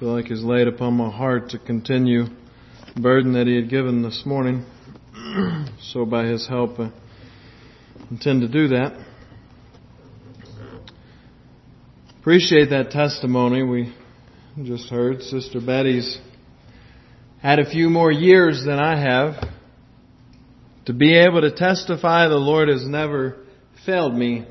feel like He's laid upon my heart to continue the burden that He had given this morning. So by His help, I intend to do that. Appreciate that testimony we just heard. Sister Betty's had a few more years than I have to be able to testify the Lord has never failed me.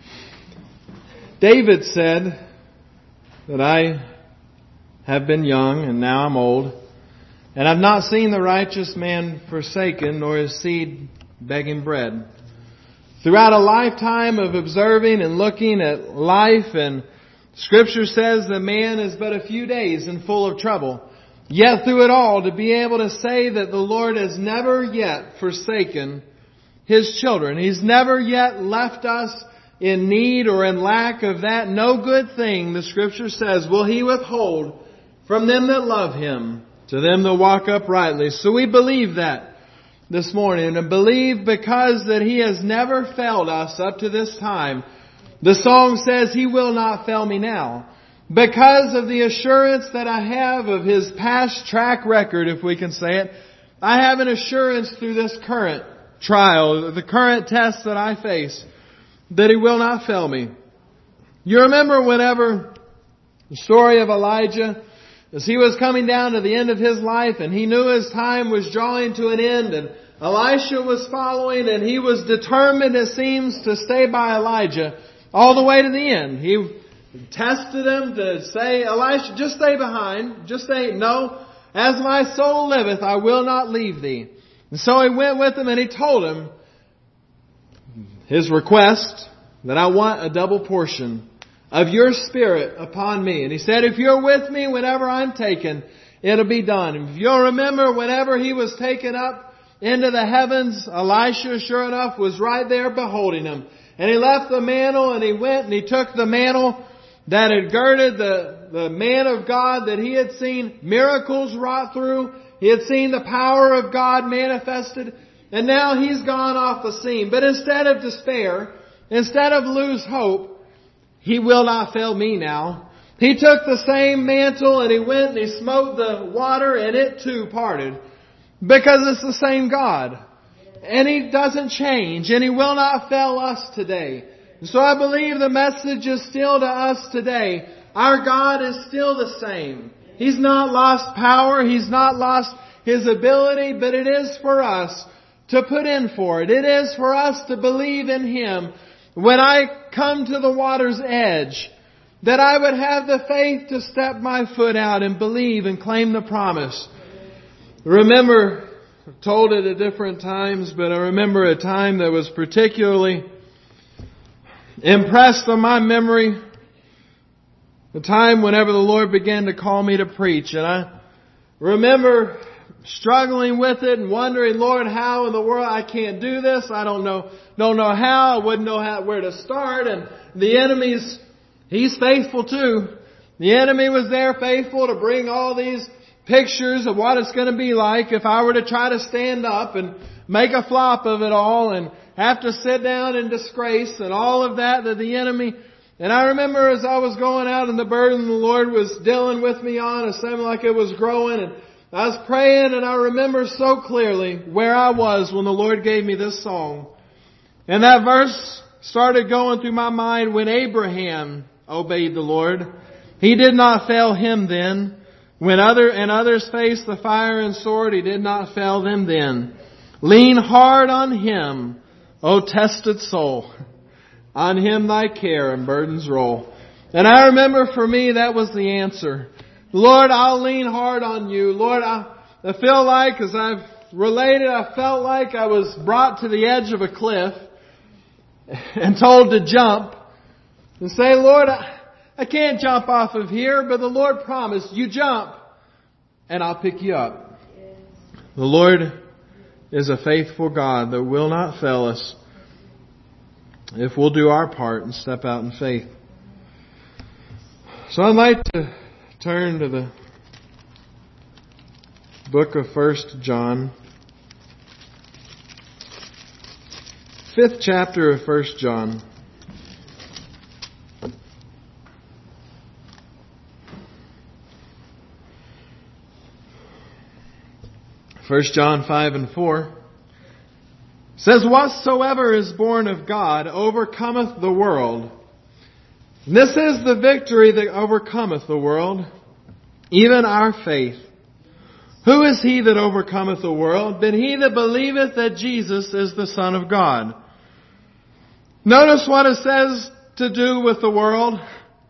David said that I have been young and now I'm old, and I've not seen the righteous man forsaken, nor his seed begging bread. Throughout a lifetime of observing and looking at life, and Scripture says that man is but a few days and full of trouble. Yet through it all, to be able to say that the Lord has never yet forsaken His children. He's never yet left us in need or in lack of that. No good thing, the Scripture says, will He withhold from them that love Him, to them that walk uprightly. So we believe that this morning, and believe because that He has never failed us up to this time. The song says, He will not fail me now. Because of the assurance that I have of His past track record, if we can say it, I have an assurance through this current trial, the current test that I face, that He will not fail me. You remember whenever the story of Elijah, as he was coming down to the end of his life and he knew his time was drawing to an end, and Elisha was following, and he was determined, it seems, to stay by Elijah all the way to the end. He tested him to say, Elisha, just stay behind. Just say, no, as my soul liveth, I will not leave thee. And so he went with him and he told him his request, that I want a double portion of your Spirit upon me. And he said, if you're with me whenever I'm taken, it'll be done. And if you'll remember, whenever he was taken up into the heavens, Elisha, sure enough, was right there beholding him. And he left the mantle and he went and he took the mantle that had girded the man of God that he had seen miracles wrought through. He had seen the power of God manifested. And now he's gone off the scene. But instead of despair, instead of lose hope, He will not fail me now. He took the same mantle and he went and he smote the water and it too parted. Because it's the same God. And He doesn't change, and He will not fail us today. So I believe the message is still to us today. Our God is still the same. He's not lost power. He's not lost His ability, but it is for us to put in for it. It is for us to believe in Him. When I come to the water's edge, that I would have the faith to step my foot out and believe and claim the promise. Remember, I've told it at different times, but I remember a time that was particularly impressed on my memory. The time whenever the Lord began to call me to preach. And I remember struggling with it and wondering, Lord, how in the world I can't do this. I don't know how. I wouldn't know where to start. And the enemy's, he's faithful too. The enemy was there faithful to bring all these pictures of what it's going to be like if I were to try to stand up and make a flop of it all and have to sit down in disgrace and all of that the enemy. And I remember as I was going out and the burden the Lord was dealing with me on, it seemed like it was growing, and I was praying, and I remember so clearly where I was when the Lord gave me this song. And that verse started going through my mind when Abraham obeyed the Lord. He did not fail him then. When others faced the fire and sword, He did not fail them then. Lean hard on Him, O tested soul. On Him thy care and burdens roll. And I remember for me that was the answer. Lord, I'll lean hard on You. Lord, I feel like, as I've related, I felt like I was brought to the edge of a cliff and told to jump and say, Lord, I can't jump off of here, but the Lord promised, you jump and I'll pick you up. The Lord is a faithful God that will not fail us if we'll do our part and step out in faith. So I'd like to turn to the book of 1 John. 5th chapter of 1 John. 1 John 5 and 4 says, whatsoever is born of God overcometh the world. And this is the victory that overcometh the world, even our faith. Who is he that overcometh the world? But he that believeth that Jesus is the Son of God. Notice what it says to do with the world.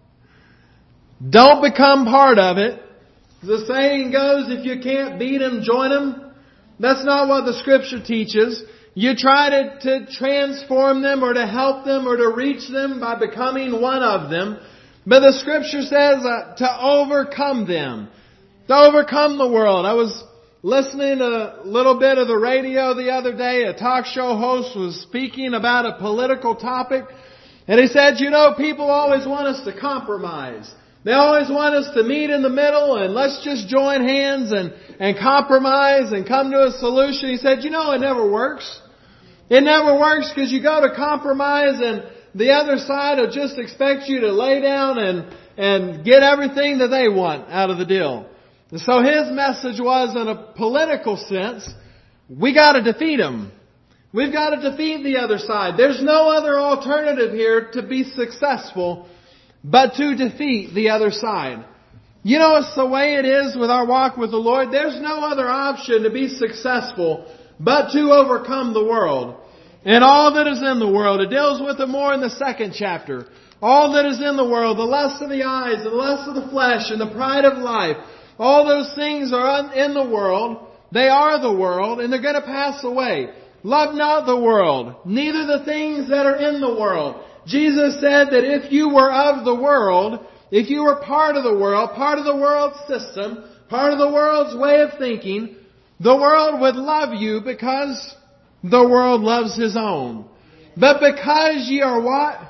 Don't become part of it. The saying goes, if you can't beat them, join them. That's not what the Scripture teaches. You try to transform them or to help them or to reach them by becoming one of them. But the Scripture says to overcome them. To overcome the world. I was listening to a little bit of the radio the other day. A talk show host was speaking about a political topic. And he said, people always want us to compromise. They always want us to meet in the middle and let's just join hands and compromise and come to a solution. He said, it never works. It never works because you go to compromise and the other side will just expect you to lay down and get everything that they want out of the deal. And so his message was, in a political sense, we got to defeat them. We've got to defeat the other side. There's no other alternative here to be successful but to defeat the other side. It's the way it is with our walk with the Lord. There's no other option to be successful but to overcome the world. And all that is in the world, it deals with it more in the second chapter. All that is in the world, the lust of the eyes, the lust of the flesh, and the pride of life, all those things are in the world. They are the world, and they're going to pass away. Love not the world, neither the things that are in the world. Jesus said that if you were of the world, if you were part of the world's system, part of the world's way of thinking, the world would love you because the world loves his own. But because ye are what?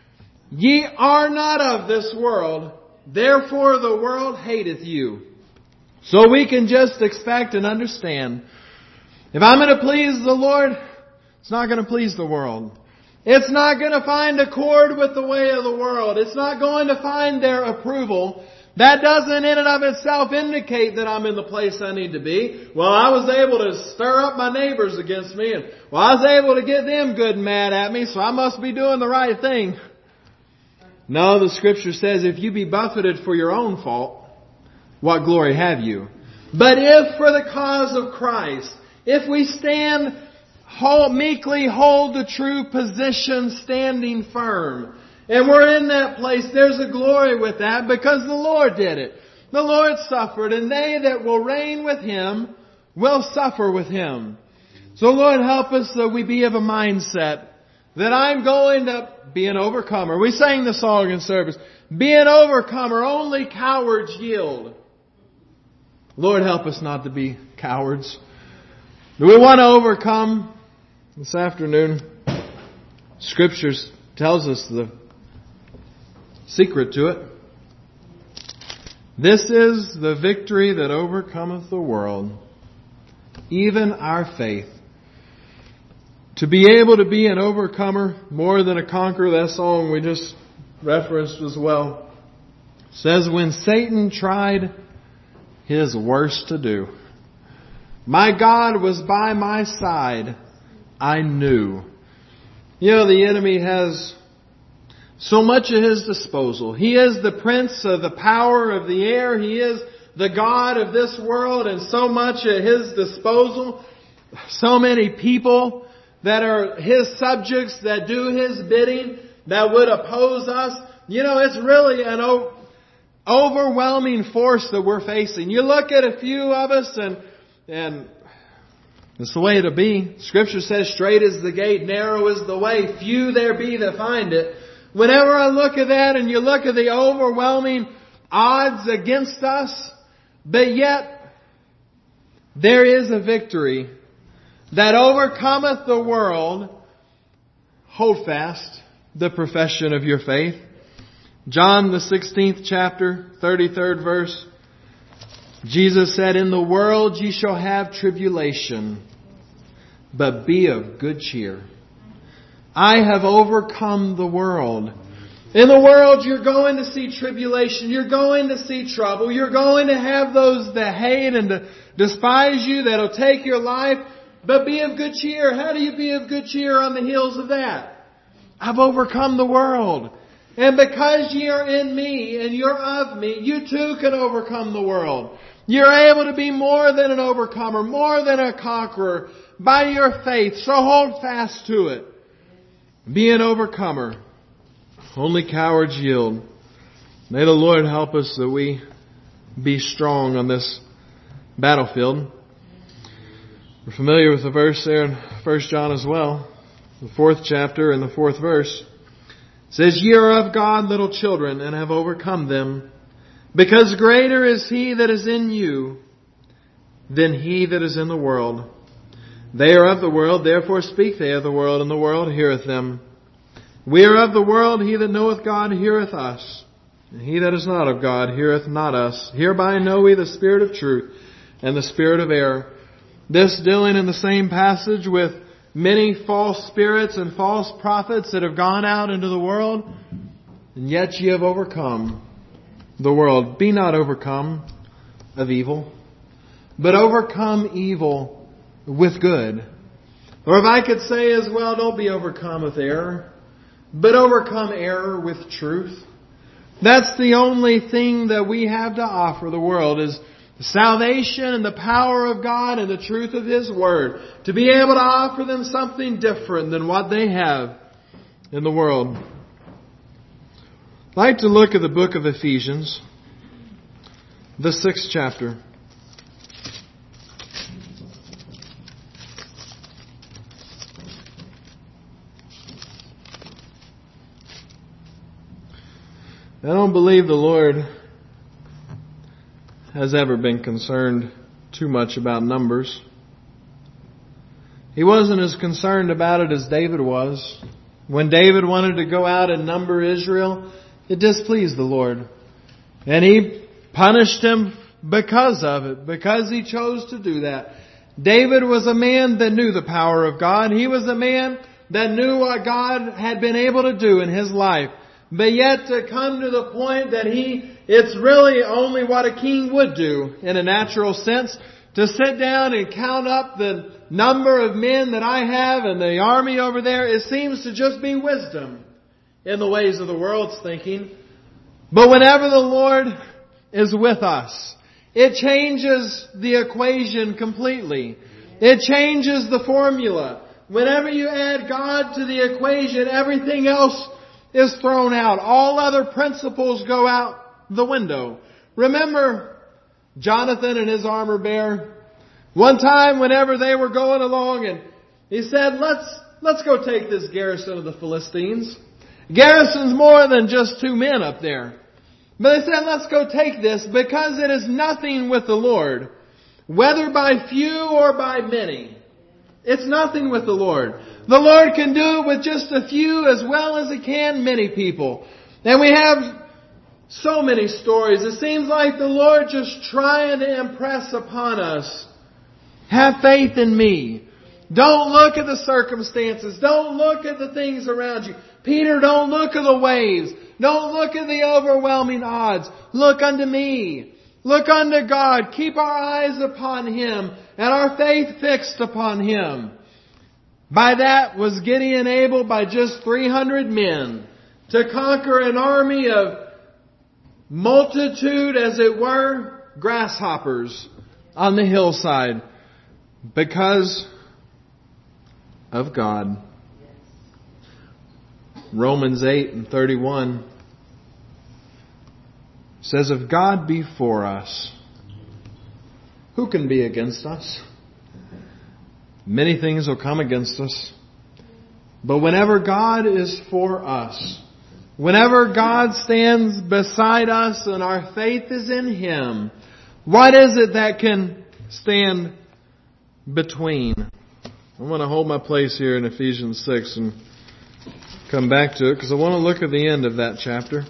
Ye are not of this world, therefore the world hateth you. So we can just expect and understand, if I'm going to please the Lord, it's not going to please the world. It's not going to find accord with the way of the world. It's not going to find their approval. That doesn't in and of itself indicate that I'm in the place I need to be. Well, I was able to stir up my neighbors against me, and I was able to get them good and mad at me, so I must be doing the right thing. No, the Scripture says if you be buffeted for your own fault, what glory have you? But if for the cause of Christ, if we stand meekly hold the true position, standing firm, and we're in that place, there's a glory with that because the Lord did it. The Lord suffered, and they that will reign with Him will suffer with Him. So Lord, help us that we be of a mindset that I'm going to be an overcomer. We sang the song in service. Be an overcomer, only cowards yield. Lord, help us not to be cowards. Do we want to overcome? This afternoon, Scriptures tells us the secret to it. This is the victory that overcometh the world, even our faith. To be able to be an overcomer, more than a conqueror, that song we just referenced as well, says, when Satan tried his worst to do, my God was by my side, I knew. The enemy has so much at his disposal. He is the prince of the power of the air. He is the God of this world, and so much at his disposal. So many people that are his subjects that do his bidding, that would oppose us. It's really an overwhelming force that we're facing. You look at a few of us and it's the way it'll be. Scripture says, straight is the gate, narrow is the way, few there be that find it. Whenever I look at that and you look at the overwhelming odds against us, but yet there is a victory that overcometh the world. Hold fast the profession of your faith. John the 16th chapter, 33rd verse. Jesus said, in the world ye shall have tribulation, but be of good cheer. I have overcome the world. In the world, you're going to see tribulation. You're going to see trouble. You're going to have those that hate and despise you, that'll take your life. But be of good cheer. How do you be of good cheer on the heels of that? I've overcome the world. And because ye are in me and you're of me, you too can overcome the world. You're able to be more than an overcomer, more than a conqueror by your faith. So hold fast to it. Be an overcomer. Only cowards yield. May the Lord help us that we be strong on this battlefield. We're familiar with the verse there in 1 John as well. The 4th chapter and the 4th verse. It says, Ye are of God, little children, and have overcome them, because greater is He that is in you than he that is in the world. They are of the world, therefore speak they of the world, and the world heareth them. We are of the world, he that knoweth God heareth us. And he that is not of God heareth not us. Hereby know we the spirit of truth and the spirit of error. This dealing in the same passage with many false spirits and false prophets that have gone out into the world, and yet ye have overcome the world. Be not overcome of evil, but overcome evil with good. Or if I could say as well, don't be overcome with error, but overcome error with truth. That's the only thing that we have to offer the world, is salvation and the power of God and the truth of His Word. To be able to offer them something different than what they have in the world. I'd like to look at the book of Ephesians, the 6th chapter. I don't believe the Lord has ever been concerned too much about numbers. He wasn't as concerned about it as David was. When David wanted to go out and number Israel, it displeased the Lord. And He punished him because of it, because he chose to do that. David was a man that knew the power of God. He was a man that knew what God had been able to do in his life. But yet to come to the point that it's really only what a king would do in a natural sense, to sit down and count up the number of men that I have in the army over there. It seems to just be wisdom in the ways of the world's thinking. But whenever the Lord is with us, it changes the equation completely. It changes the formula. Whenever you add God to the equation, everything else is thrown out. All other principles go out the window. Remember Jonathan and his armor bearer? One time whenever they were going along, and he said, let's go take this garrison of the Philistines. Garrison's more than just 2 men up there. But they said, let's go take this, because it is nothing with the Lord, whether by few or by many. It's nothing with the Lord. The Lord can do it with just a few as well as He can many people. And we have so many stories. It seems like the Lord just trying to impress upon us, have faith in me. Don't look at the circumstances. Don't look at the things around you. Peter, don't look at the waves. Don't look at the overwhelming odds. Look unto me. Look unto God. Keep our eyes upon Him and our faith fixed upon Him. By that was Gideon able, by just 300 men, to conquer an army of multitude, as it were, grasshoppers on the hillside, because of God. Romans 8:31 says, if God be for us, who can be against us? Many things will come against us. But whenever God is for us, whenever God stands beside us and our faith is in Him, what is it that can stand between? I'm going to hold my place here in Ephesians 6 and come back to it, because I want to look at the end of that chapter.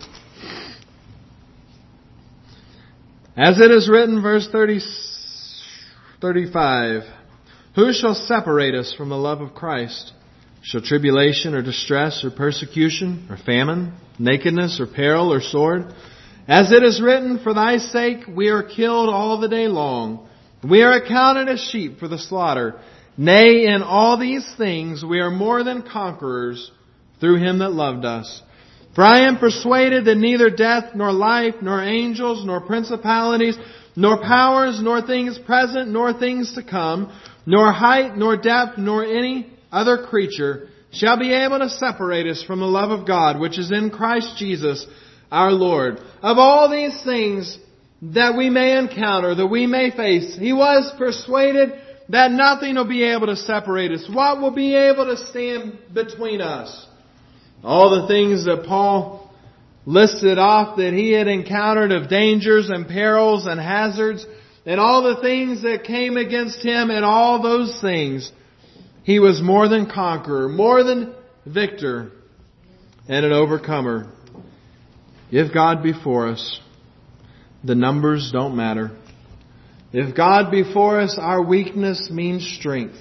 As it is written, verse 35, who shall separate us from the love of Christ? Shall tribulation or distress or persecution or famine, nakedness or peril or sword? As it is written, for thy sake we are killed all the day long. We are accounted as sheep for the slaughter. Nay, in all these things we are more than conquerors through him that loved us. For I am persuaded that neither death, nor life, nor angels, nor principalities, nor powers, nor things present, nor things to come, nor height, nor depth, nor any other creature shall be able to separate us from the love of God, which is in Christ Jesus our Lord. Of all these things that we may encounter, that we may face, he was persuaded that nothing will be able to separate us. What will be able to stand between us? All the things that Paul listed off that he had encountered of dangers and perils and hazards, and all the things that came against him, and all those things, he was more than conqueror, more than victor, and an overcomer. If God be for us, the numbers don't matter. If God be for us, our weakness means strength.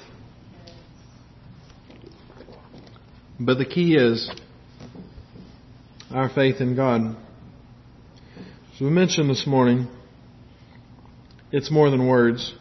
But the key is our faith in God. As we mentioned this morning, it's more than words.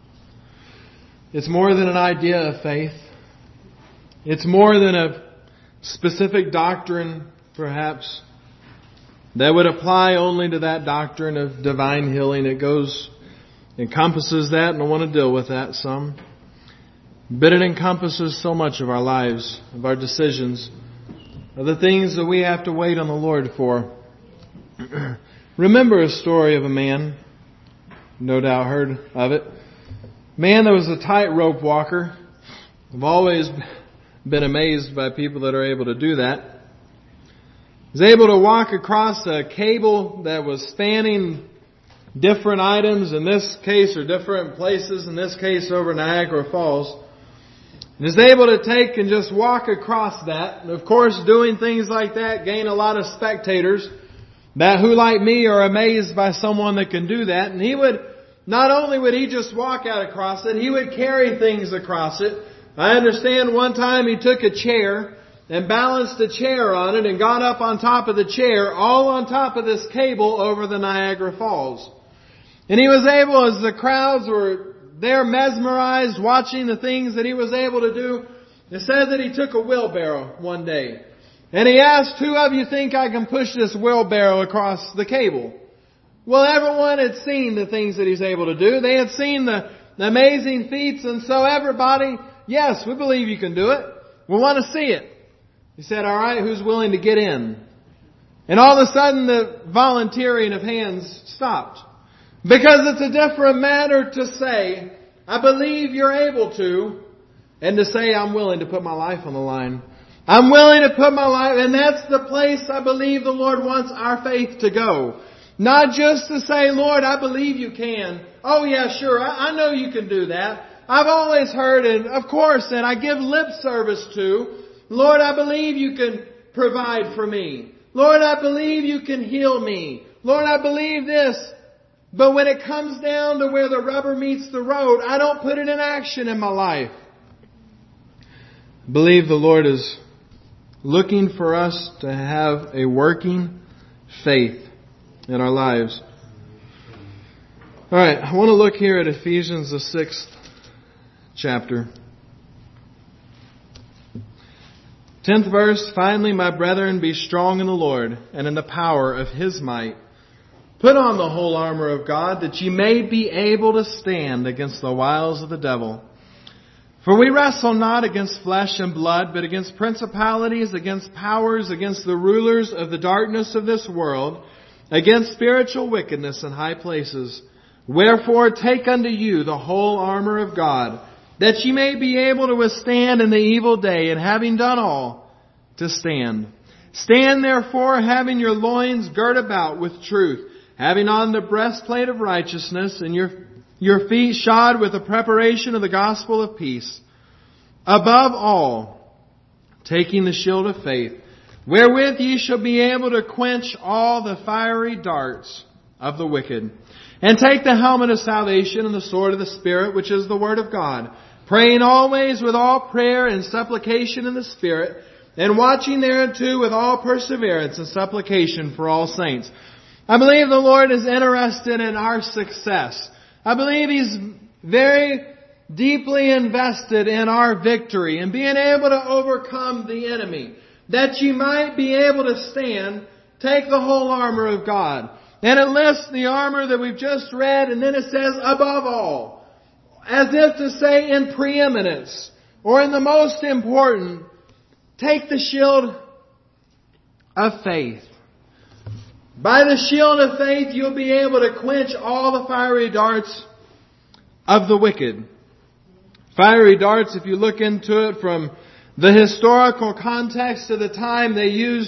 It's more than an idea of faith. It's more than a specific doctrine, perhaps, that would apply only to that doctrine of divine healing. It encompasses that, and I want to deal with that some. But it encompasses so much of our lives, of our decisions, of the things that we have to wait on the Lord for. Remember a story of a man, no doubt heard of it. A man that was a tightrope walker. I've always been amazed by people that are able to do that. He was able to walk across a cable that was spanning different items, in this case, or different places, in this case over Niagara Falls. And is able to take and just walk across that. And of course, doing things like that gain a lot of spectators that who, like me, are amazed by someone that can do that. And not only would he just walk out across it, he would carry things across it. I understand one time he took a chair and balanced a chair on it and got up on top of the chair, all on top of this cable over the Niagara Falls. And he was able, as the crowds were there mesmerized watching the things that he was able to do, it says that he took a wheelbarrow one day. And he asked, who of you think I can push this wheelbarrow across the cable? Well, everyone had seen the things that he's able to do. They had seen the amazing feats, and so everybody, yes, we believe you can do it. We want to see it. He said, all right, who's willing to get in? And all of a sudden the volunteering of hands stopped. Because it's a different matter to say, I believe you're able to, and to say, I'm willing to put my life on the line. I'm willing to put my life, and that's the place I believe the Lord wants our faith to go. Not just to say, Lord, I believe you can. Oh yeah, sure, I know you can do that. I've always heard, and of course, and I give lip service to, Lord, I believe you can provide for me. Lord, I believe you can heal me. Lord, I believe this. But when it comes down to where the rubber meets the road, I don't put it in action in my life. I believe the Lord is looking for us to have a working faith in our lives. All right, I want to look here at Ephesians, the 6th chapter. 10th verse, finally, my brethren, be strong in the Lord and in the power of His might. Put on the whole armor of God, that ye may be able to stand against the wiles of the devil. For we wrestle not against flesh and blood, but against principalities, against powers, against the rulers of the darkness of this world, against spiritual wickedness in high places. Wherefore take unto you the whole armor of God, that ye may be able to withstand in the evil day, and having done all, to stand. Stand therefore, having your loins girt about with truth, having on the breastplate of righteousness, and your feet shod with the preparation of the gospel of peace. Above all, taking the shield of faith, wherewith ye shall be able to quench all the fiery darts of the wicked. And take the helmet of salvation and the sword of the Spirit, which is the Word of God, praying always with all prayer and supplication in the Spirit, and watching thereunto with all perseverance and supplication for all saints. I believe the Lord is interested in our success. I believe He's very deeply invested in our victory and being able to overcome the enemy. That you might be able to stand, take the whole armor of God. And it lists the armor that we've just read, and then it says above all. As if to say in preeminence, or in the most important, take the shield of faith. By the shield of faith, you'll be able to quench all the fiery darts of the wicked. Fiery darts, if you look into it from the historical context of the time, they used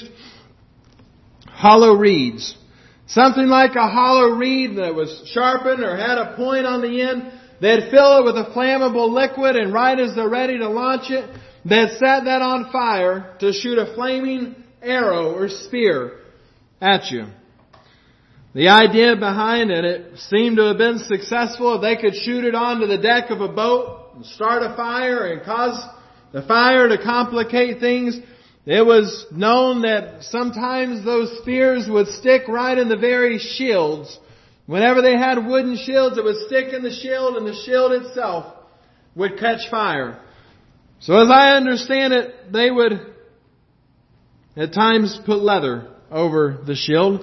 hollow reeds. Something like a hollow reed that was sharpened or had a point on the end. They'd fill it with a flammable liquid, and right as they're ready to launch it, they'd set that on fire to shoot a flaming arrow or spear at you. The idea behind it seemed to have been successful. If they could shoot it onto the deck of a boat and start a fire and cause the fire to complicate things, it was known that sometimes those spears would stick right in the very shields. Whenever they had wooden shields, it would stick in the shield, and the shield itself would catch fire. So as I understand it, they would at times put leather over the shield.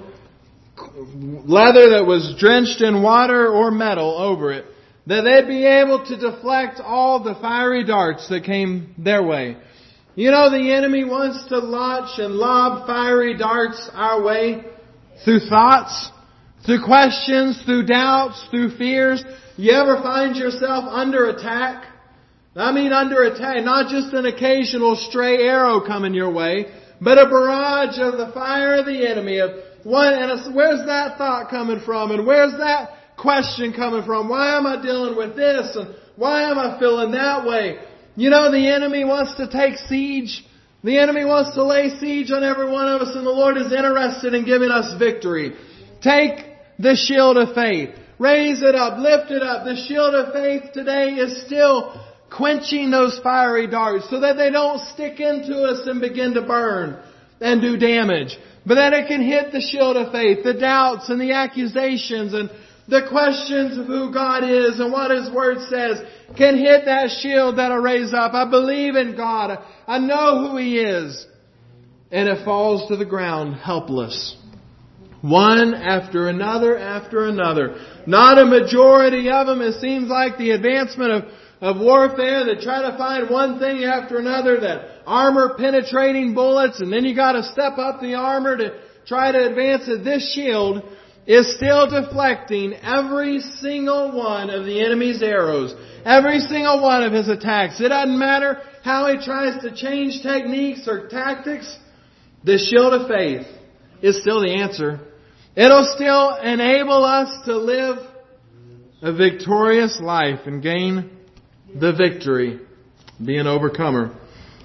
Leather that was drenched in water or metal over it. That they'd be able to deflect all the fiery darts that came their way. You know, the enemy wants to launch and lob fiery darts our way through thoughts, through questions, through doubts, through fears. You ever find yourself under attack? I mean under attack, not just an occasional stray arrow coming your way, but a barrage of the fire of the enemy. Where's that thought coming from? And where's that question coming from? Why am I dealing with this? And why am I feeling that way? You know, the enemy wants to take siege. The enemy wants to lay siege on every one of us, and the Lord is interested in giving us victory. Take the shield of faith. Raise it up. Lift it up. The shield of faith today is still quenching those fiery darts so that they don't stick into us and begin to burn and do damage. But that it can hit the shield of faith, the doubts and the accusations and the questions of who God is and what His Word says can hit that shield that'll raise up. I believe in God. I know who He is. And it falls to the ground helpless. One after another after another. Not a majority of them. It seems like the advancement of warfare that try to find one thing after another, that armor penetrating bullets, and then you got to step up the armor to try to advance it. This shield is still deflecting every single one of the enemy's arrows, every single one of his attacks. It doesn't matter how he tries to change techniques or tactics. The shield of faith is still the answer. It'll still enable us to live a victorious life and gain the victory, be an overcomer.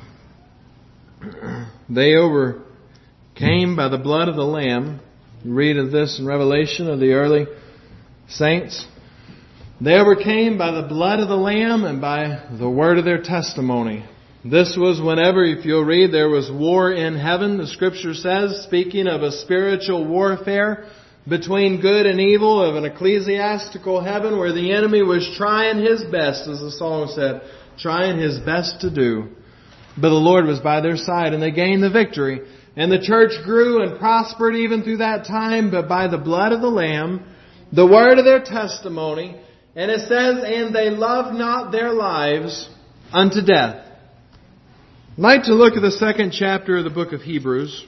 They overcame by the blood of the Lamb. You read of this in Revelation of the early saints. They overcame by the blood of the Lamb and by the word of their testimony. This was whenever, if you'll read, there was war in heaven. The Scripture says, speaking of a spiritual warfare between good and evil, of an ecclesiastical heaven where the enemy was trying his best, as the song said, trying his best to do. But the Lord was by their side and they gained the victory. And the church grew and prospered even through that time, but by the blood of the Lamb, the word of their testimony, and it says, and they loved not their lives unto death. I'd like to look at the 2nd chapter of the book of Hebrews.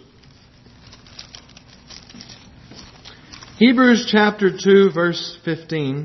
Hebrews chapter 2, verse 15.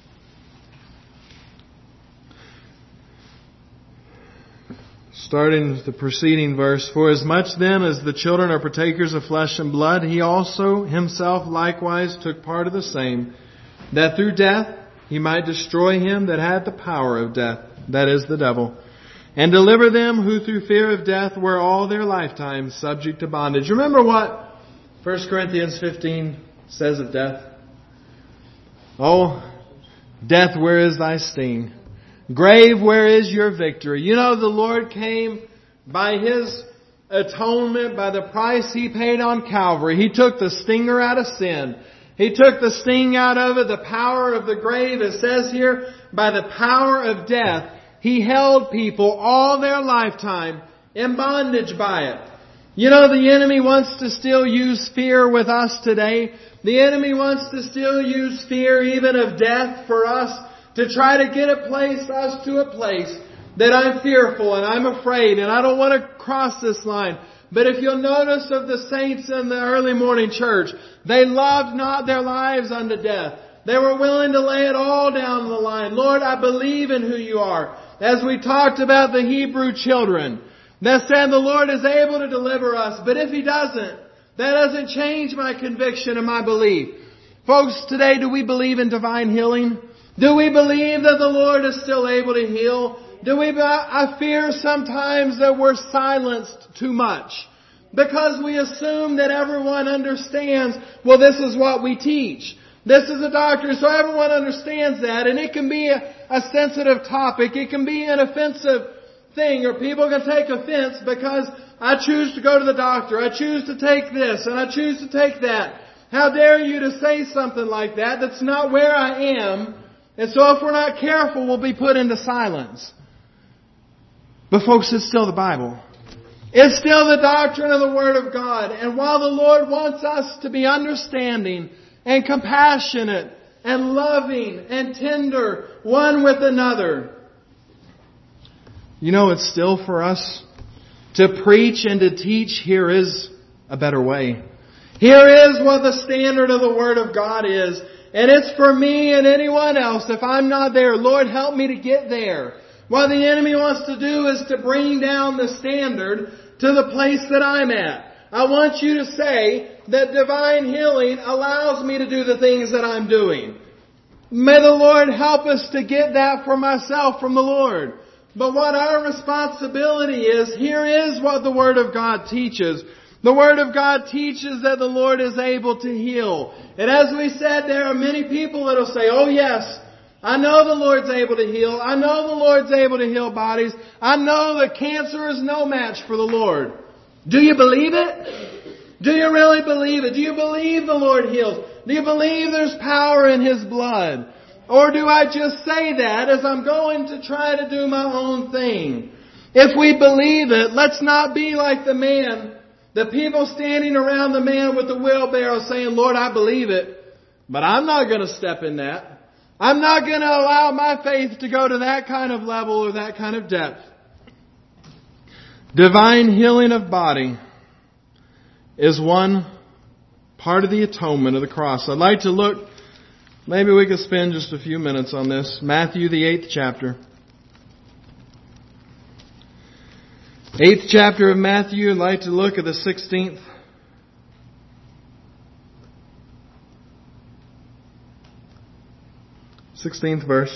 Starting with the preceding verse. For as much then as the children are partakers of flesh and blood, He also Himself likewise took part of the same, that through death He might destroy him that had the power of death, that is, the devil, and deliver them who through fear of death were all their lifetime subject to bondage. Remember what 1 Corinthians 15 says of death? Oh, death, where is thy sting? Grave, where is your victory? You know, the Lord came by His atonement, by the price He paid on Calvary. He took the stinger out of sin. He took the sting out of it, the power of the grave. It says here, by the power of death, He held people all their lifetime in bondage by it. You know, the enemy wants to still use fear with us today. The enemy wants to still use fear even of death for us to try to get us to a place that I'm fearful and I'm afraid and I don't want to cross this line. But if you'll notice of the saints in the early morning church, they loved not their lives unto death. They were willing to lay it all down the line. Lord, I believe in who You are. As we talked about the Hebrew children, that said the Lord is able to deliver us. But if He doesn't, that doesn't change my conviction and my belief. Folks, today, do we believe in divine healing? Do we believe that the Lord is still able to heal? I fear sometimes that we're silenced too much because we assume that everyone understands, well, this is what we teach. This is a doctrine, so everyone understands that, and it can be a sensitive topic. It can be an offensive thing, or people can take offense because I choose to go to the doctor. I choose to take this, and I choose to take that. How dare you to say something like that? That's not where I am. And so if we're not careful, we'll be put into silence. But folks, it's still the Bible. It's still the doctrine of the Word of God. And while the Lord wants us to be understanding and compassionate and loving and tender one with another, you know, it's still for us to preach and to teach. Here is a better way. Here is what the standard of the Word of God is. And it's for me and anyone else. If I'm not there, Lord, help me to get there. What the enemy wants to do is to bring down the standard to the place that I'm at. I want you to say that divine healing allows me to do the things that I'm doing. May the Lord help us to get that for myself from the Lord. But what our responsibility is, here is what the Word of God teaches. The Word of God teaches that the Lord is able to heal. And as we said, there are many people that will say, oh yes, I know the Lord's able to heal. I know the Lord's able to heal bodies. I know that cancer is no match for the Lord. Do you believe it? Do you really believe it? Do you believe the Lord heals? Do you believe there's power in His blood? Or do I just say that as I'm going to try to do my own thing? If we believe it, let's not be like the man, the people standing around the man with the wheelbarrow saying, Lord, I believe it, but I'm not going to step in that. I'm not going to allow my faith to go to that kind of level or that kind of depth. Divine healing of body is one part of the atonement of the cross. I'd like to look, maybe we could spend just a few minutes on this. Matthew, the 8th chapter. 8th chapter of Matthew, I'd like to look at the 16th verse.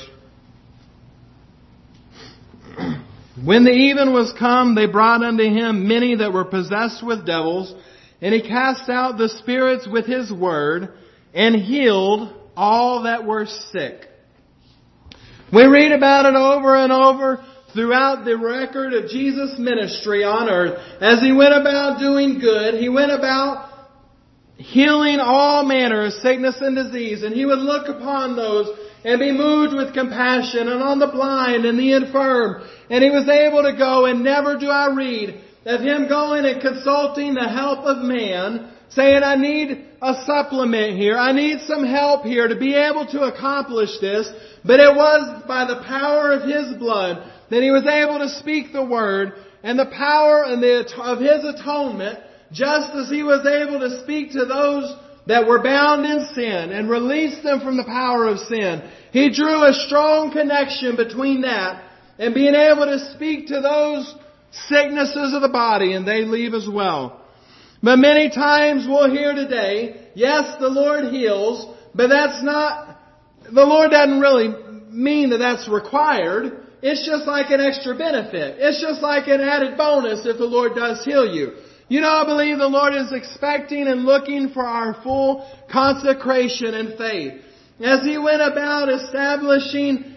When the even was come, they brought unto Him many that were possessed with devils, and He cast out the spirits with His word, and healed all that were sick. We read about it over and over throughout the record of Jesus' ministry on earth. As He went about doing good, He went about healing all manner of sickness and disease, and He would look upon those and be moved with compassion, and on the blind and the infirm. And He was able to go, and never do I read of Him going and consulting the help of man, saying, I need a supplement here, I need some help here to be able to accomplish this. But it was by the power of His blood that He was able to speak the word, and the power of His atonement, just as He was able to speak to those that were bound in sin and release them from the power of sin. He drew a strong connection between that and being able to speak to those sicknesses of the body, and they leave as well. But many times we'll hear today, yes, the Lord heals, but the Lord doesn't really mean that that's required. It's just like an extra benefit. It's just like an added bonus if the Lord does heal you. You know, I believe the Lord is expecting and looking for our full consecration and faith. As He went about establishing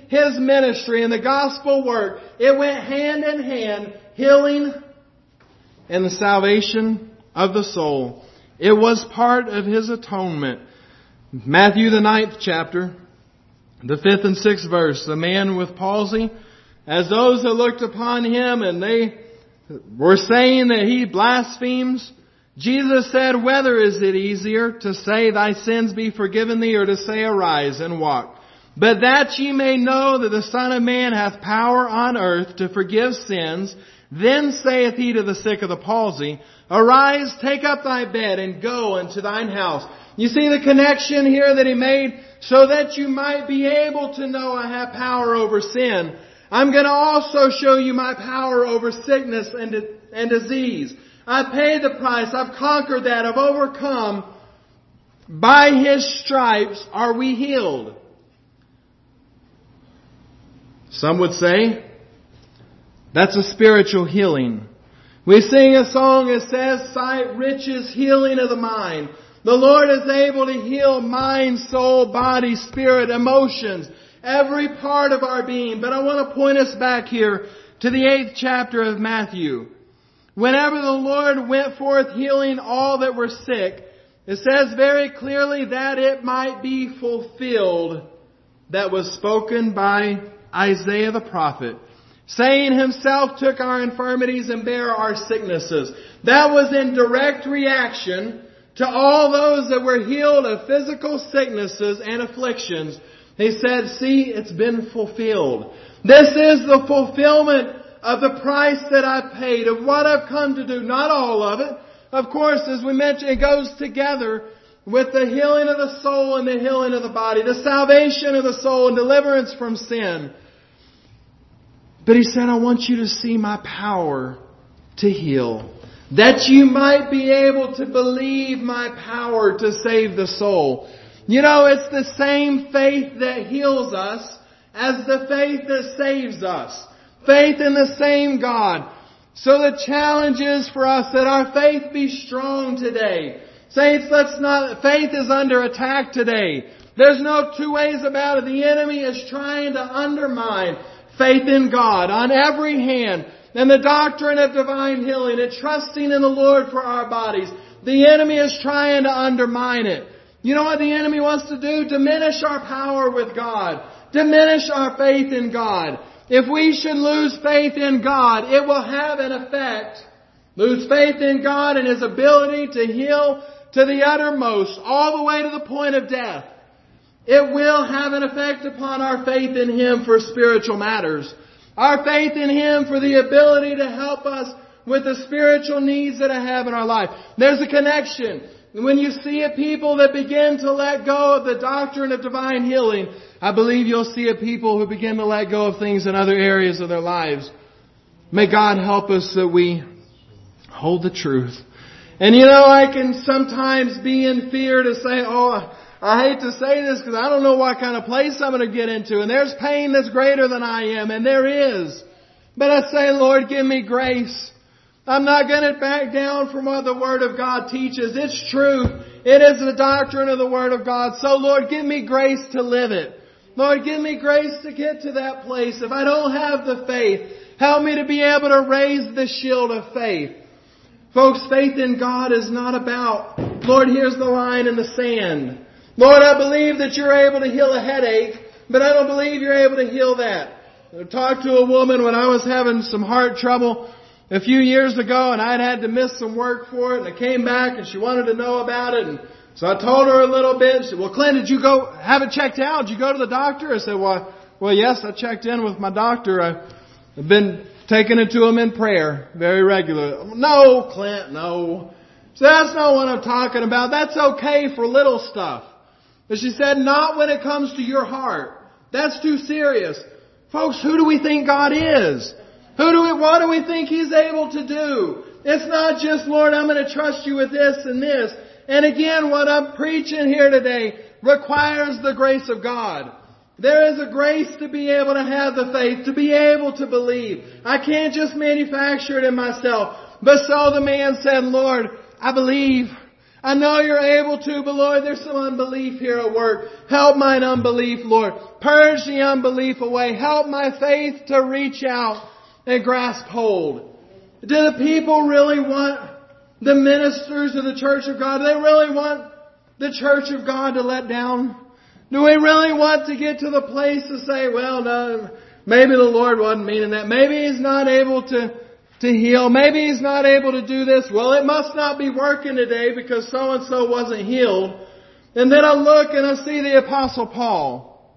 His ministry and the gospel work, it went hand in hand, healing and the salvation of the soul. It was part of His atonement. Matthew the 9th chapter, the 5th and 6th verse, the man with palsy, as those that looked upon Him and they were saying that He blasphemes, Jesus said, "Whether is it easier to say, thy sins be forgiven thee, or to say, arise and walk? But that ye may know that the Son of Man hath power on earth to forgive sins, then saith He to the sick of the palsy, arise, take up thy bed, and go unto thine house." You see the connection here that He made? So that you might be able to know I have power over sin. I'm going to also show you my power over sickness and disease. I paid the price. I've conquered that. I've overcome. By His stripes are we healed. Some would say that's a spiritual healing. We sing a song that says, "Sight, riches, healing of the mind." The Lord is able to heal mind, soul, body, spirit, emotions, every part of our being. But I want to point us back here to the 8th chapter of Matthew. Whenever the Lord went forth healing all that were sick, it says very clearly that it might be fulfilled that was spoken by Isaiah the prophet, saying, Himself took our infirmities and bare our sicknesses. That was in direct reaction to all those that were healed of physical sicknesses and afflictions. He said, see, it's been fulfilled. This is the fulfillment of the price that I paid, of what I've come to do. Not all of it. Of course, as we mentioned, it goes together with the healing of the soul and the healing of the body, the salvation of the soul and deliverance from sin. But He said, I want you to see my power to heal, that you might be able to believe my power to save the soul. You know, it's the same faith that heals us as the faith that saves us. Faith in the same God. So the challenge is for us that our faith be strong today. Saints, faith is under attack today. There's no two ways about it. The enemy is trying to undermine faith in God on every hand. And the doctrine of divine healing and trusting in the Lord for our bodies. The enemy is trying to undermine it. You know what the enemy wants to do? Diminish our power with God. Diminish our faith in God. If we should lose faith in God, it will have an effect. Lose faith in God and His ability to heal to the uttermost, all the way to the point of death. It will have an effect upon our faith in Him for spiritual matters. Our faith in Him for the ability to help us with the spiritual needs that I have in our life. There's a connection. When you see a people that begin to let go of the doctrine of divine healing, I believe you'll see a people who begin to let go of things in other areas of their lives. May God help us that we hold the truth. And you know, I can sometimes be in fear to say, I hate to say this because I don't know what kind of place I'm going to get into. And there's pain that's greater than I am. And there is. But I say, Lord, give me grace. I'm not going to back down from what the Word of God teaches. It's true. It is the doctrine of the Word of God. So, Lord, give me grace to live it. Lord, give me grace to get to that place. If I don't have the faith, help me to be able to raise the shield of faith. Folks, faith in God is not about, Lord, here's the line in the sand. Lord, I believe that You're able to heal a headache, but I don't believe You're able to heal that. I talked to a woman when I was having some heart trouble a few years ago, and I'd had to miss some work for it, and I came back and she wanted to know about it, and so I told her a little bit. She said, well, Clint, did you go have it checked out? Did you go to the doctor? I said, well, yes, I checked in with my doctor. I've been taking it to him in prayer very regularly. No, Clint, no. So that's not what I'm talking about. That's okay for little stuff. But she said, not when it comes to your heart. That's too serious. Folks, who do we think God is? What do we think He's able to do? It's not just, Lord, I'm going to trust You with this and this. And again, what I'm preaching here today requires the grace of God. There is a grace to be able to have the faith, to be able to believe. I can't just manufacture it in myself. But so the man said, Lord, I believe. I know You're able to, but Lord, there's some unbelief here at work. Help mine unbelief, Lord. Purge the unbelief away. Help my faith to reach out and grasp hold. Do the people really want the ministers of the Church of God? Do they really want the Church of God to let down? Do we really want to get to the place to say, well, no, maybe the Lord wasn't meaning that. Maybe He's not able to heal. Maybe He's not able to do this. Well, it must not be working today because so-and-so wasn't healed. And then I look and I see the Apostle Paul,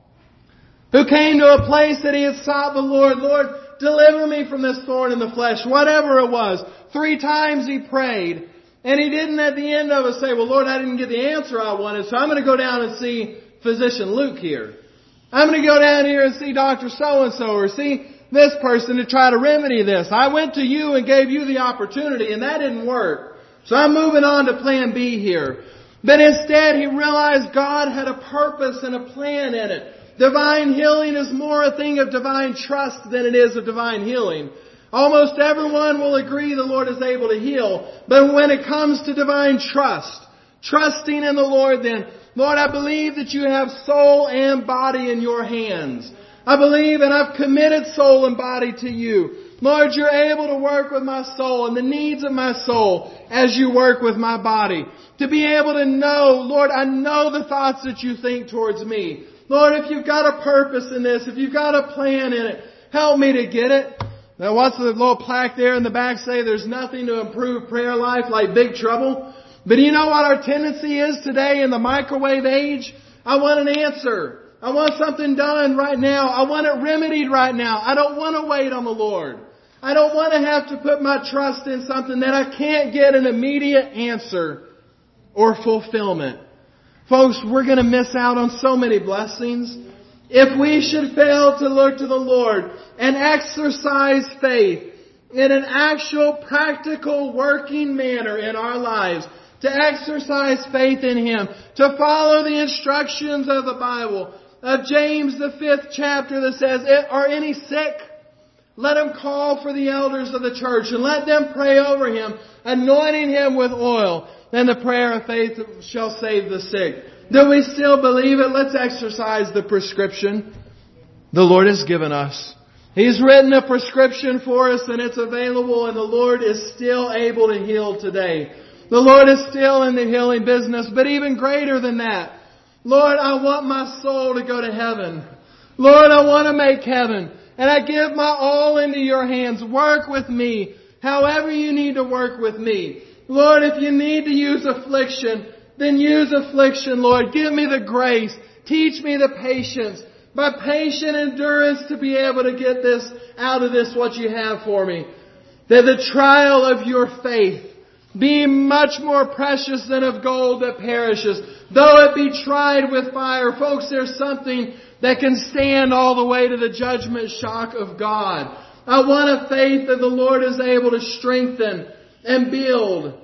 who came to a place that he had sought the Lord. Lord, deliver me from this thorn in the flesh, whatever it was. 3 times he prayed. And he didn't at the end of it say, well, Lord, I didn't get the answer I wanted, so I'm going to go down and see Physician Luke here. I'm going to go down here and see Dr. So-and-so or see this person to try to remedy this. I went to you and gave you the opportunity and that didn't work. So I'm moving on to plan B here. But instead he realized God had a purpose and a plan in it. Divine healing is more a thing of divine trust than it is of divine healing. Almost everyone will agree the Lord is able to heal. But when it comes to divine trust, trusting in the Lord then, Lord, I believe that You have soul and body in Your hands. I believe and I've committed soul and body to You. Lord, You're able to work with my soul and the needs of my soul as You work with my body. To be able to know, Lord, I know the thoughts that You think towards me. Lord, if You've got a purpose in this, if You've got a plan in it, help me to get it. Now what's the little plaque there in the back say? There's nothing to improve prayer life like big trouble. But do you know what our tendency is today in the microwave age? I want an answer. I want something done right now. I want it remedied right now. I don't want to wait on the Lord. I don't want to have to put my trust in something that I can't get an immediate answer or fulfillment. Folks, we're going to miss out on so many blessings. If we should fail to look to the Lord and exercise faith in an actual, practical, working manner in our lives, to exercise faith in Him, to follow the instructions of the Bible, of James the 5th chapter that says, are any sick? Let him call for the elders of the church and let them pray over him, anointing him with oil. Then the prayer of faith shall save the sick. Do we still believe it? Let's exercise the prescription the Lord has given us. He's written a prescription for us and it's available, and the Lord is still able to heal today. The Lord is still in the healing business, but even greater than that, Lord, I want my soul to go to heaven. Lord, I want to make heaven. And I give my all into Your hands. Work with me however You need to work with me. Lord, if You need to use affliction, then use affliction, Lord. Give me the grace. Teach me the patience. By patient endurance to be able to get this out of this what You have for me. That the trial of your faith, being much more precious than of gold that perishes, though it be tried with fire. Folks, there's something that can stand all the way to the judgment shock of God. I want a faith that the Lord is able to strengthen and build.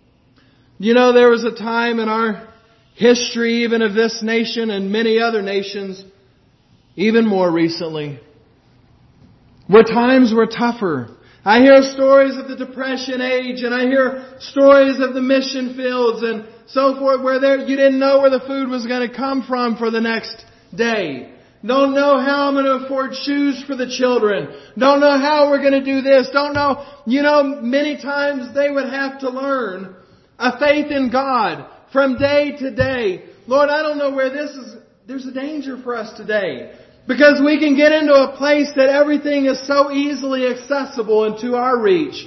You know, there was a time in our history, even of this nation and many other nations, even more recently, where times were tougher. I hear stories of the Depression age, and I hear stories of the mission fields and so forth, where you didn't know where the food was going to come from for the next day. Don't know how I'm going to afford shoes for the children. Don't know how we're going to do this. Don't know. You know, many times they would have to learn a faith in God from day to day. Lord, I don't know where this is. There's a danger for us today. Because we can get into a place that everything is so easily accessible and to our reach.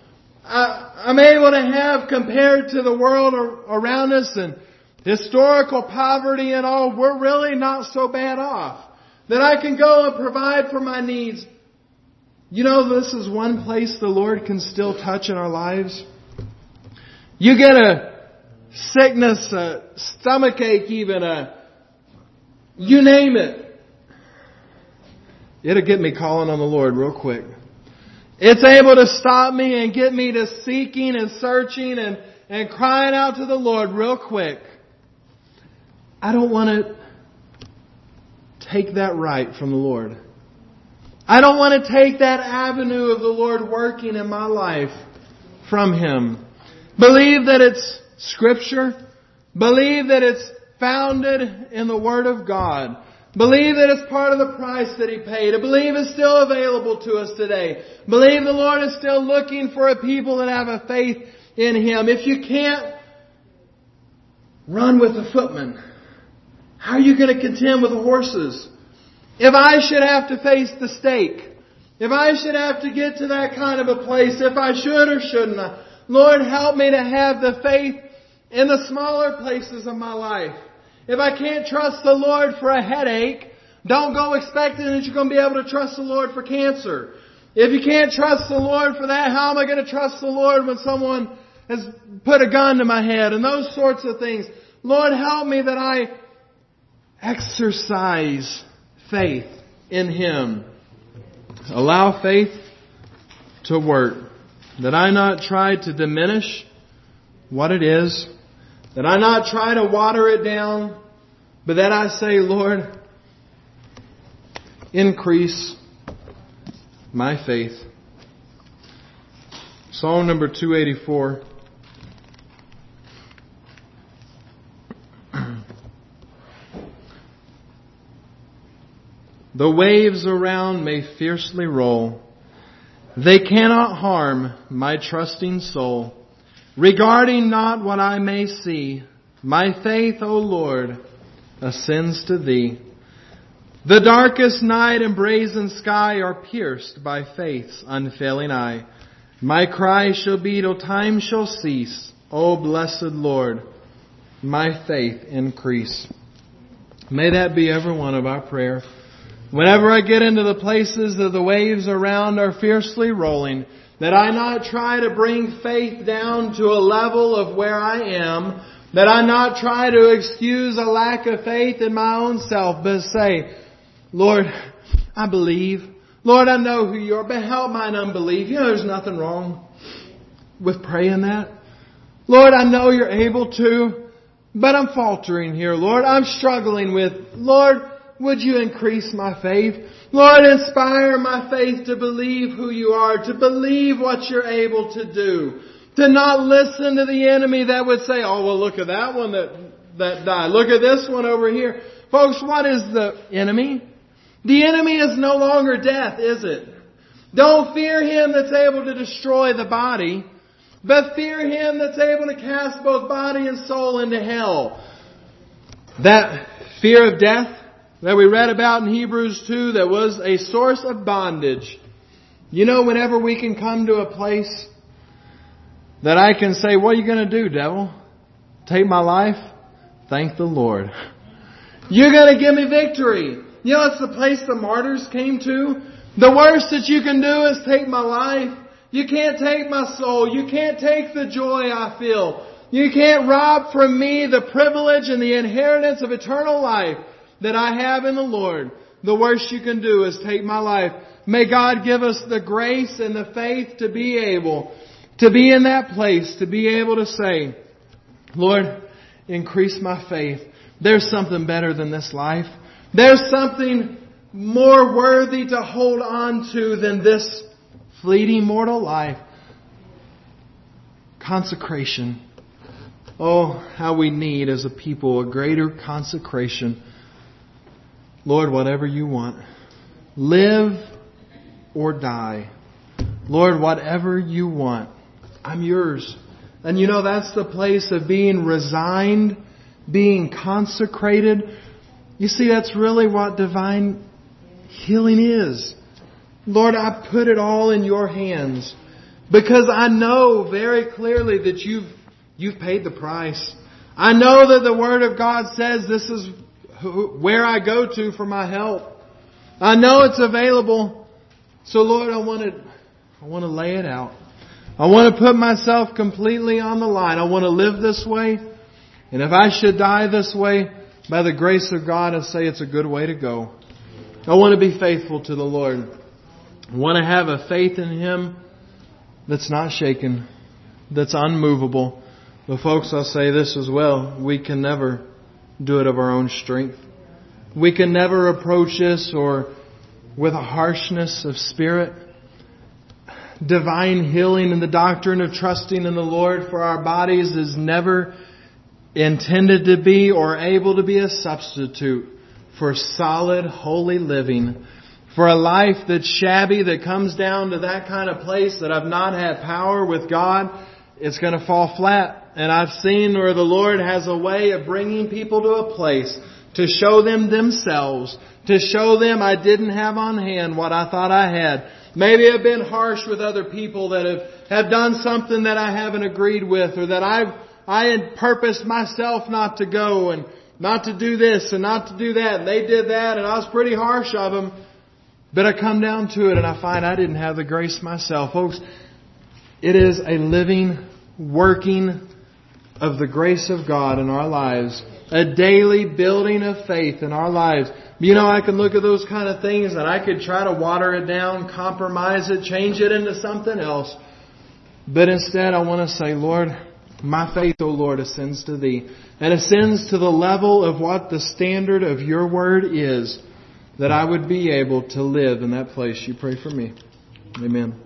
I'm able to have, compared to the world around us and historical poverty and all, we're really not so bad off. That I can go and provide for my needs. You know, this is one place the Lord can still touch in our lives. You get a sickness, a stomachache even, you name it. It'll get me calling on the Lord real quick. It's able to stop me and get me to seeking and searching and crying out to the Lord real quick. I don't want to take that right from the Lord. I don't want to take that avenue of the Lord working in my life from Him. Believe that it's Scripture. Believe that it's founded in the Word of God. Believe that it's part of the price that He paid. I believe it's still available to us today. Believe the Lord is still looking for a people that have a faith in Him. If you can't run with the footmen, how are you going to contend with the horses? If I should have to face the stake, if I should have to get to that kind of a place, if I should or shouldn't, Lord, help me to have the faith in the smaller places of my life. If I can't trust the Lord for a headache, don't go expecting that you're going to be able to trust the Lord for cancer. If you can't trust the Lord for that, how am I going to trust the Lord when someone has put a gun to my head and those sorts of things? Lord, help me that I exercise faith in Him. Allow faith to work. That I not try to diminish what it is. That I not try to water it down. But that I say, Lord, increase my faith. Psalm number 284. The waves around may fiercely roll. They cannot harm my trusting soul. Regarding not what I may see, my faith, O Lord, ascends to Thee. The darkest night and brazen sky are pierced by faith's unfailing eye. My cry shall be till time shall cease. O blessed Lord, my faith increase. May that be every one of our prayer. Whenever I get into the places that the waves around are fiercely rolling, that I not try to bring faith down to a level of where I am, that I not try to excuse a lack of faith in my own self, but say, Lord, I believe. Lord, I know who You are, but help mine unbelief. You know there's nothing wrong with praying that. Lord, I know You're able to, but I'm faltering here, Lord. I'm struggling with, Lord, would You increase my faith? Lord, inspire my faith to believe who You are, to believe what You're able to do, to not listen to the enemy that would say, oh, well, look at that one that died. Look at this one over here. Folks, what is the enemy? The enemy is no longer death, is it? Don't fear him that's able to destroy the body, but fear him that's able to cast both body and soul into hell. That fear of death that we read about in Hebrews 2 that was a source of bondage. You know, whenever we can come to a place that I can say, what are you going to do, devil? Take my life? Thank the Lord. You're going to give me victory. You know, it's the place the martyrs came to. The worst that you can do is take my life. You can't take my soul. You can't take the joy I feel. You can't rob from me the privilege and the inheritance of eternal life that I have in the Lord. The worst you can do is take my life. May God give us the grace and the faith to be able to be in that place, to be able to say, Lord, increase my faith. There's something better than this life. There's something more worthy to hold on to than this fleeting mortal life. Consecration. Oh, how we need as a people a greater consecration. Lord, whatever You want. Live or die. Lord, whatever You want. I'm Yours. And you know, that's the place of being resigned, being consecrated. You see, that's really what divine healing is. Lord, I put it all in Your hands because I know very clearly that You've paid the price. I know that the Word of God says this is where I go to for my help. I know it's available. So Lord, I want to lay it out. I want to put myself completely on the line. I want to live this way. And if I should die this way, by the grace of God, I say it's a good way to go. I want to be faithful to the Lord. I want to have a faith in Him that's not shaken, that's unmovable. But folks, I'll say this as well. We can never do it of our own strength. We can never approach this or with a harshness of spirit. divine healing and the doctrine of trusting in the Lord for our bodies is never intended to be or able to be a substitute for solid, holy living. For a life that's shabby, that comes down to that kind of place that I've not had power with God, it's going to fall flat. And I've seen where the Lord has a way of bringing people to a place to show them themselves, to show them I didn't have on hand what I thought I had. Maybe I've been harsh with other people that have done something that I haven't agreed with, or that I had purposed myself not to go and not to do this and not to do that. And they did that and I was pretty harsh of them. But I come down to it and I find I didn't have the grace myself. Folks, it is a living, working of the grace of God in our lives. A daily building of faith in our lives. You know, I can look at those kind of things and I could try to water it down, compromise it, change it into something else. But instead I want to say, Lord, my faith, O Lord, ascends to Thee. And ascends to the level of what the standard of Your Word is, that I would be able to live in that place. You pray for me. Amen.